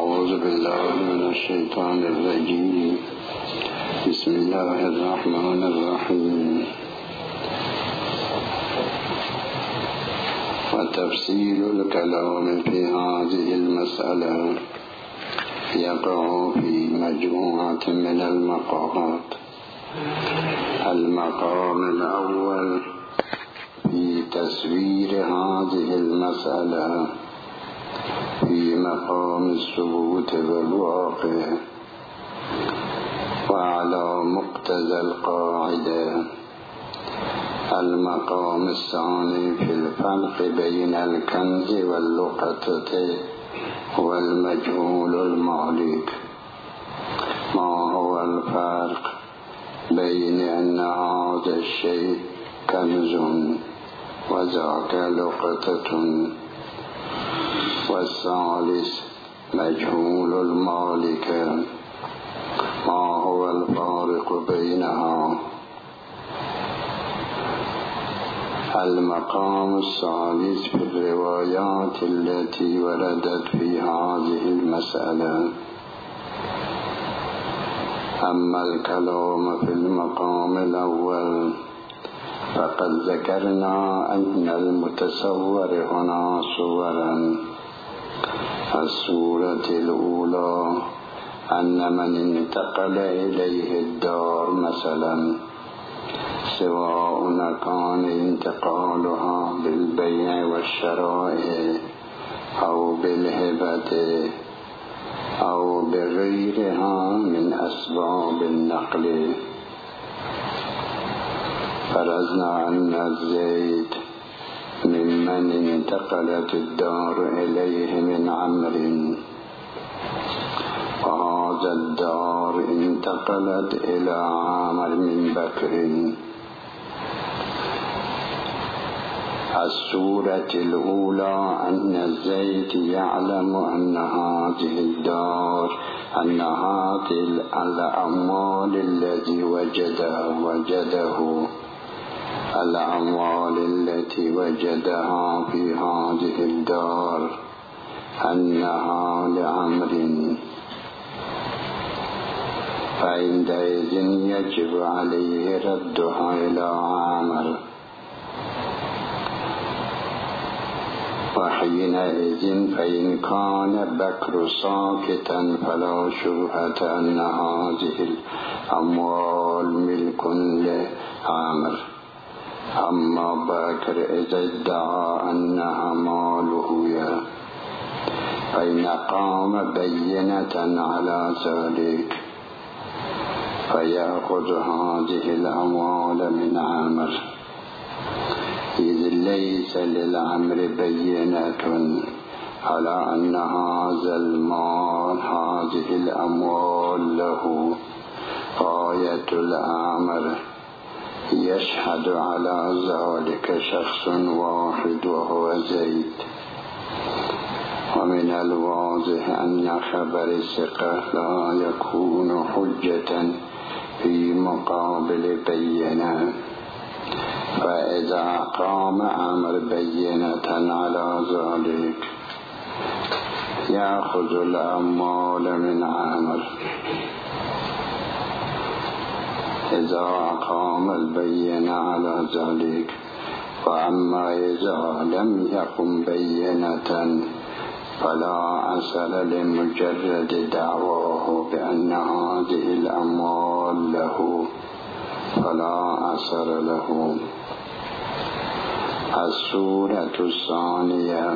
أعوذ بالله من الشيطان الرجيم. بسم الله الرحمن الرحيم. وتفصيل الكلام في هذه المسألة يقع في مجموعة من المقامات. المقام الأول في تسوير هذه المسألة في مقام الثبوت والواقع وعلى مقتضى القاعدة. المقام الثاني في الفرق بين الكنز واللقطة والمجهول المالك. ما هو الفرق بين أن هذا الشيء كنز وذاك لقطة؟ والثالث مجهول المالك، ما هو الفارق بينها؟ المقام الثالث في الروايات التي وردت في هذه المسألة. أما الكلام في المقام الأول فقد ذكرنا أن المتصور هنا صورا. الصورة الأولى أن من انتقل إليه الدار مثلا، سواء كان انتقالها بالبيع والشراء أو بالهبة أو بغيرها من أسباب النقل. فرضنا أن الزيت ممن انتقلت الدار إليه من عمرو، وهذا الدار انتقلت إلى عامر من بكر. الصورة الأولى أن الزيت يعلم أن هذه الدار، أن هذه الأموال التي الأموال التي وجدها في هذه الدار أنها لعمرو، فعندئذ يجب عليه ردها إلى عامر. وحينئذ فإن كان بكر ساكتا فلا شبهة أن هذه الأموال ملك لعامر. أما بكر إذا ادعى أنها ماله فإن قام بينة على ذلك فيأخذ هذه الأموال من عامر، إذ ليس للعمر بينة على أن هذا المال، هذه الأموال له. غاية الأمر يشهد على ذلك شخص واحد وهو زيد. ومن الواضح أن خبر الثقة لا يكون حجة في مقابل بينة، فإذا قام عامر بينة على ذلك يأخذ الأموال من عامر. إذا قام البينة على ذلك. وأما إذا لم يقم بينة فلا أثر لمجرد دعواه بأن هذه الأموال له، فلا أثر له. الصورة الثانية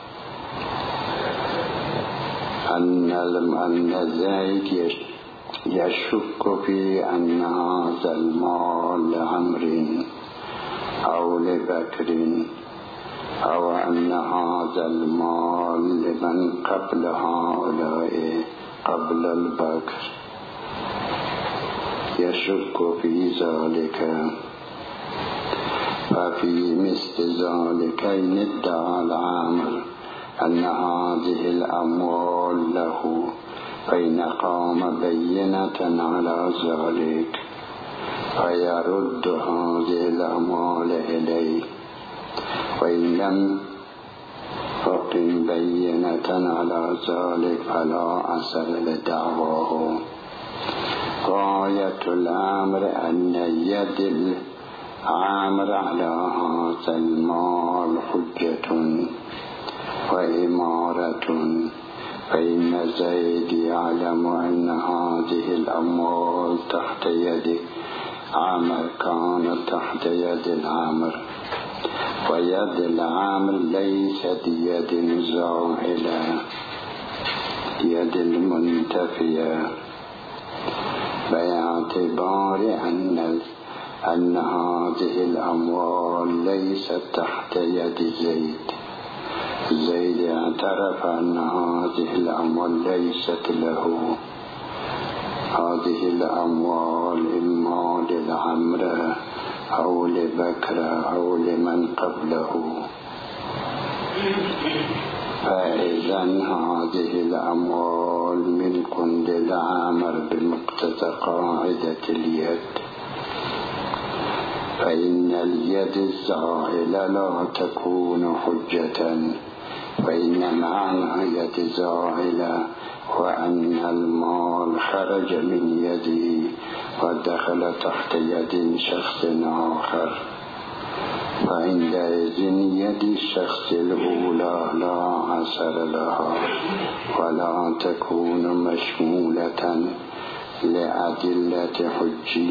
أن زيد يشك في أن هذا المال لعمرو أو لبكر، أو أن هذا المال لمن قبل هؤلاء قبل البكر، يشك في ذلك. ففي مثل ذلك إن ادعى العامر أن هذه الأموال له، فإن قام بينة على ذلك فيرد هذه الأموال إليه. وإن لم فقد يقم بينة على ذلك فلا أثر لدعواه. غاية الأمر أن يد العامر على هذا المال حجة وإمارة، فإن زيد يعلم أن هذه الأموال تحت يد عامر كانت تحت يد العامر، ويد العامر ليست يد زائلة، يد المنتفية، باعتبار أن هذه الأموال ليست تحت يد زيد. زيد اعترف أن هذه الأموال ليست له، هذه الأموال إما للعمر أو لبكر أو لمن قبله، فإذا هذه الأموال ملك للعامر بمقتضى قاعدة اليد. فإن اليد الزائلة لا تكون حجة، فإن معنى يد زائلة وأن المال خرج من يده ودخل تحت يد شخص آخر، فعندئذ يد الشخص الأولى لا أثر لها ولا تكون مشمولة لأدلة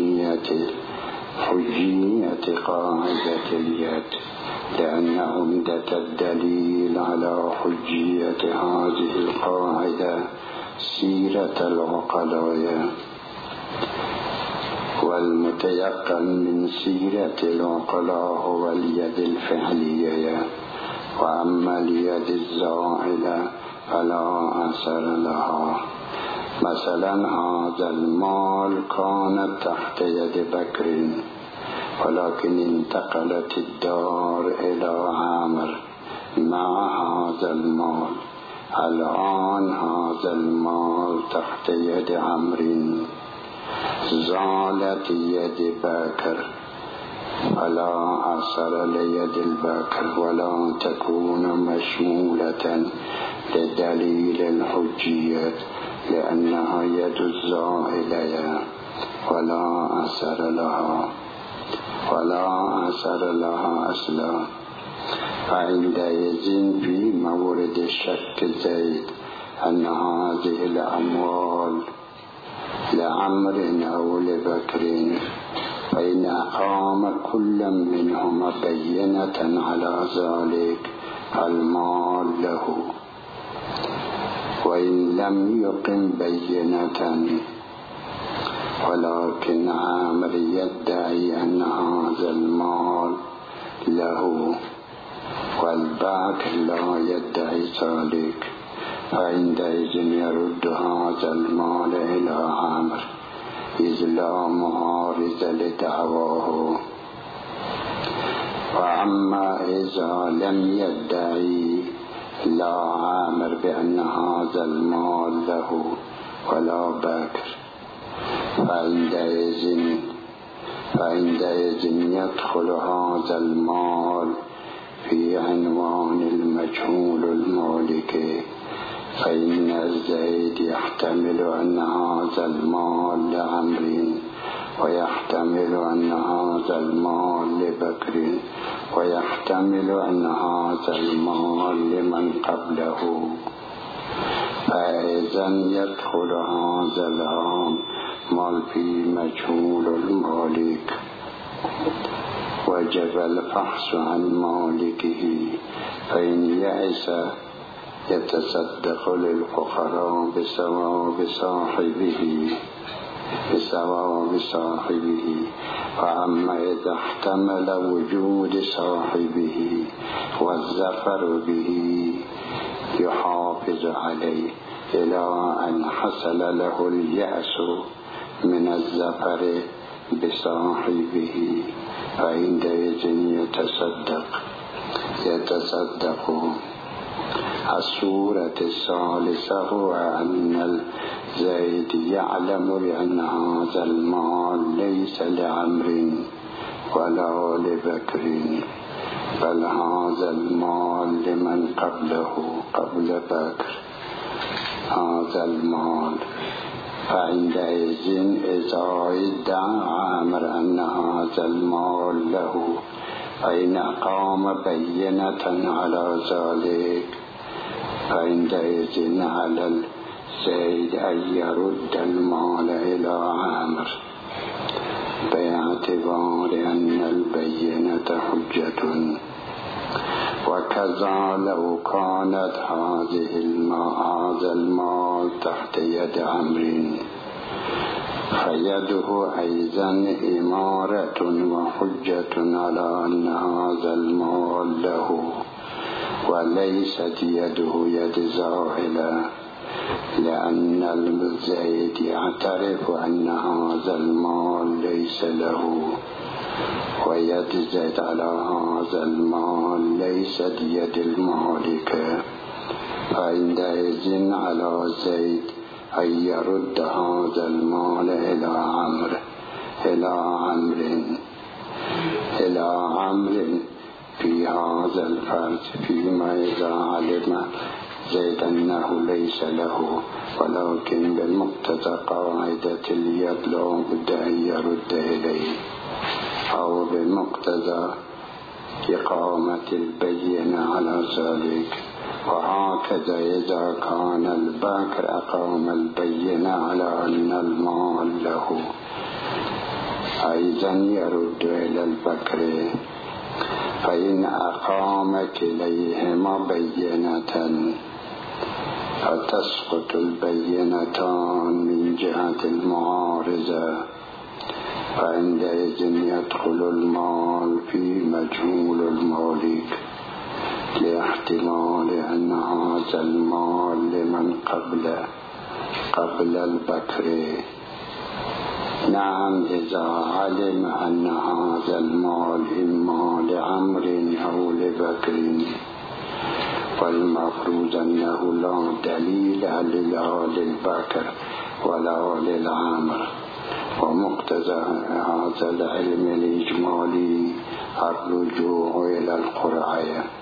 حجية قاعدة اليد، لأن عمدة الدليل على حجية هذه القاعدة سيرة العقلاء، والمتيقن من سيرة العقلاء هو اليد الفعلية، وأما اليد الزائلة فلا أثر لها. مثلا هذا المال كانت تحت يد بكر، ولكن انتقلت الدار إلى عامر مع هذا المال، الآن هذا المال تحت يد عمرو، زالت يد بكر فلا أثر ليد البكر ولا تكون مشمولة لدليل الحجية، لأنها يد الزائلة ولا أثر لها أصلا. فعندئذ في مورد الشك زيد أن هذه الأموال لعمر أو لبكر، فإن أقام كل منهما بينة على ذلك المال له، وإن لم يقم بينة ولكن عامر يدعي أن هذا المال له والباكر لا يدعي ذلك، فعندئذ يرد هذا المال إلى عامر إذ لا معارض لدعواه. وأما إذا لم يدعي لا عامر بأن هذا المال له ولا باكر، فعندئذ يدخل هذا المال في عنوان المجهول المالك، فإن الزيد يحتمل أن هذا المال لعمر، ويحتمل أن هذا المال لبكر، ويحتمل أن هذا المال لمن قبله، فإذا يدخل هذا المال في مجهول المالك، وجب الفحص عن مالكه، فإن يأس يتصدق للفقراء بثواب صاحبه، وأما إذا احتمل وجود صاحبه والظفر به يحافظ عليه إلى أن حصل له اليأس من الظفر بصاحبه، فعندئذ يتصدق. الصورة الثالثة هو أن زيد يعلم بأن هذا المال ليس لعمر ولا لبكر، بل هذا المال لمن قبله قبل بكر هذا المال. فعندئذ إذا ادعى عامر أن هذا المال له فإن أقام بينة على ذلك فعندئذ على الزيد أن يرد المال إلى عامر باعتبار أن البينة حجة. وكذا لو كانت هذا المال تحت يد عمرو فيده أيضا إمارة وحجة على أن هذا المال له وليست يده يد زاهلة، لأن الزيد يعترف أن هذا المال ليس له، ويد زيد على هذا المال ليست يد المالك. فعندئذ على زيد أن يرد هذا المال إلى عمرو في هذا الفرد، فيما إذا علم زيد أنه ليس له، ولكن بمقتضى قاعدة اليد لا بد أن يرد إليه، أو بمقتضى إقامة البينة على ذلك. وهكذا إذا كان البكر أقام البينة على أن المال له أيضا يرد إلى البكر. فإن أقام كليهما بينة فتسقط البينتان من جهة المعارضة، فعندئذ يدخل المال في مجهول المالك لاحتمال أن هذا المال لمن قبل البكر. نعم، إذا علم أن هذا المال إما لعمرو أو لبكر، والمفروض أنه لا دليل لا للبكر ولا للعمر. ومقتضى هذا العلم الإجمالي الرجوع إلى القرعة،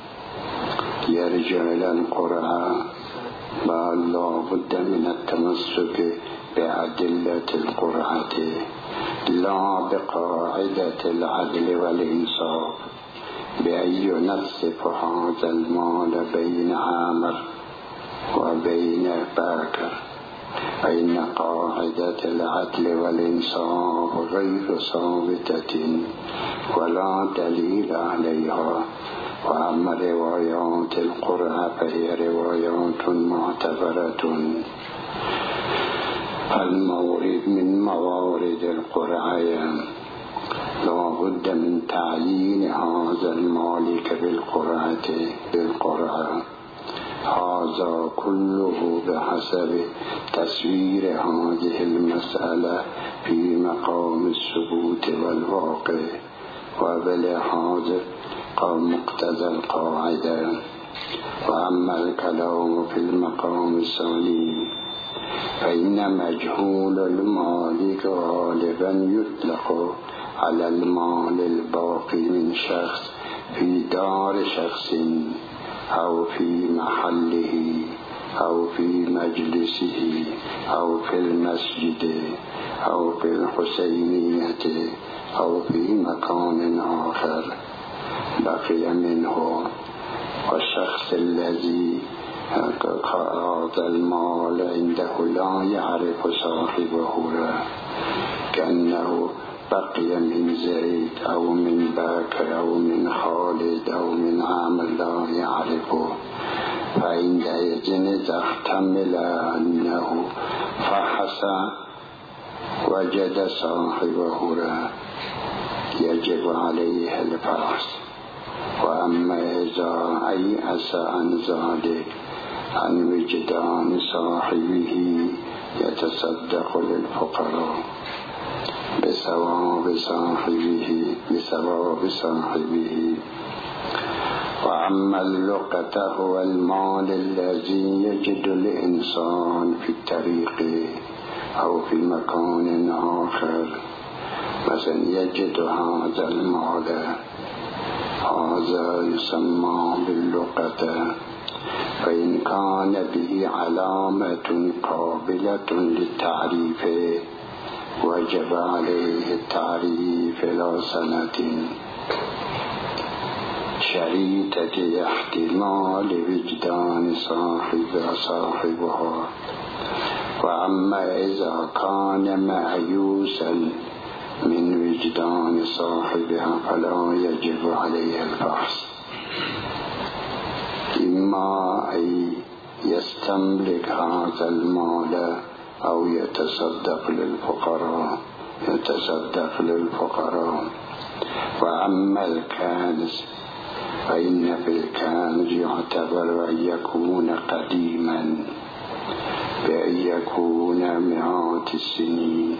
يرجع إلى القرعة، بل لا بد من التمسك بأدلة القرعة لا بقاعدة العدل والإنصاف، بأن ينصف هذا المال بين عامر وبين بكر. فإن قاعدة العدل والإنصاف غير ثابتة ولا دليل عليها. وأما روايات القرعة فهي روايات معتبرة. المورد من موارد القرعة لا بد من تعيين هذا المالك بالقرعة. هذا كله بحسب تسوير هذه المسألة في مقام الثبوت والواقع، وبلحاظ مقتضى القاعدة. وأما الكلام في المقام الثاني فإن مجهول المالك غالبا يطلق على المال الباقي من شخص في دار شخص أو في محله أو في مجلسه أو في المسجد أو في الحسينية أو في مكان آخر بقي منه. والشخص الذي هذا المال عنده لا يعرف صاحبه، كأنه بقي من زيد أو من بكر أو من خالد أو من عامر لا يعرفه. فعندئذ إذا احتمل أنه فحص وجد صاحبه يجب عليه الفحص. وأما إذا أيأس عن ذلك عن وجدان صاحبه يتصدق للفقراء بثواب صاحبه. وأما اللقطة هو المال الذي يجد الإنسان في الطريق أو في مكان آخر، مثلا يجد هذا المال هذا يسمى باللقطة، فإن كان به علامة قابلة للتعريف وجب عليه التعريف إلى سنة شريطة احتمال وجدان صاحبها. وأما إذا كان مأيوسا من وجدان صاحبها فلا يجب عليه الفحص، إما أن يستملك هذا المال أو يتصدق للفقراء. وأما الكنز فإن في الكنز يعتبر أن يكون قديما بأن يكون مئات السنين،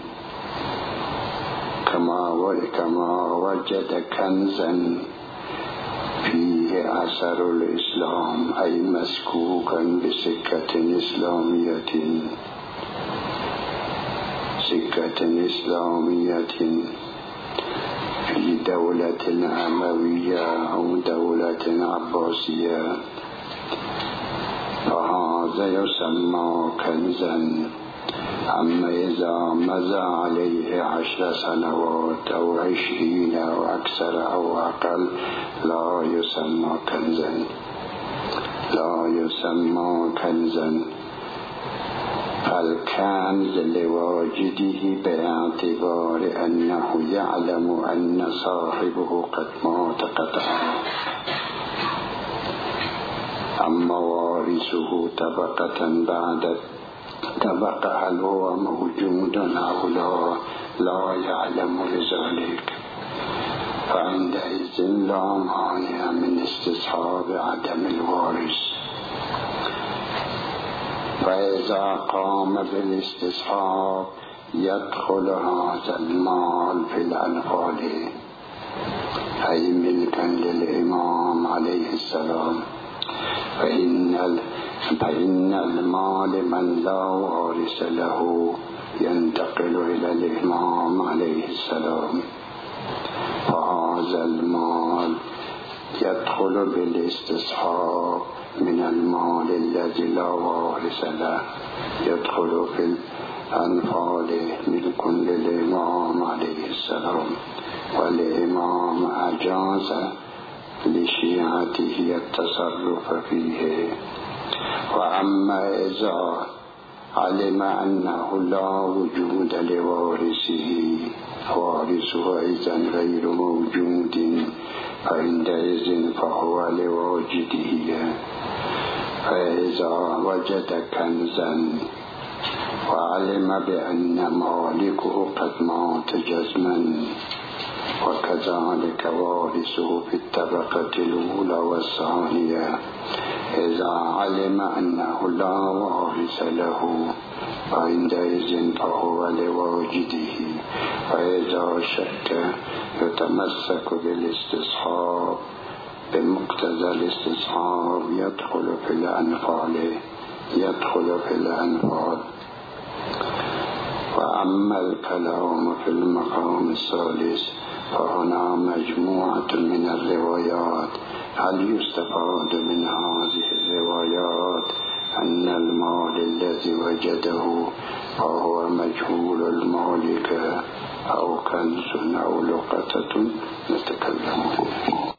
كما وجد كنزا فيه أثر الإسلام أي مسكوكا بسكة إسلامية في دولة أموية أو دولة عباسية، فهذا يسمى كنزا. أما إذا مضى عليه 10 سنوات أو 20 أو أكثر أو أقل لا يسمى كنزا. فالكنز لواجده باعتبار أنه يعلم أن صاحبه قد مات قطعا. أما وارثه طبقة بعد طبقة هل هو موجود أو لا يعلم لذلك، فعندئذ لا مانع من استصحاب عدم الوارث. فإذا قام بالاستصحاب يدخل هذا المال في الأنفال أي ملكا للإمام عليه السلام. فإن المال من لا وارث له ينتقل إلى الإمام عليه السلام، فهذا المال يدخل بالاستصحاب من المال الذي لا وارث له، يدخل في الأنفال ملك للإمام عليه السلام. والإمام أجاز لشيعته التصرف فيه. وأما إذا علم أنه لا وجود لوارثه، وارثه إذن غير موجود، فعندئذ فهو لواجده. فإذا وجد كنزا وعلم بأن مالكه قد مات جزما، وكذلك وارثه في الطبقة الأولى والثانية إذا علم أنه لا وارث له، فعندئذ فهو لواجده. فإذا شك يتمسك بالاستصحاب بمقتضى الاستصحاب يدخل في الأنفال. وأما الكلام في المقام الثالث فهنا مجموعة من الروايات. هل يستفاد من هذه الروايات أن المال الذي وجده فهو مجهول المالك أو كنز أو لقطة؟ نتكلم فيه.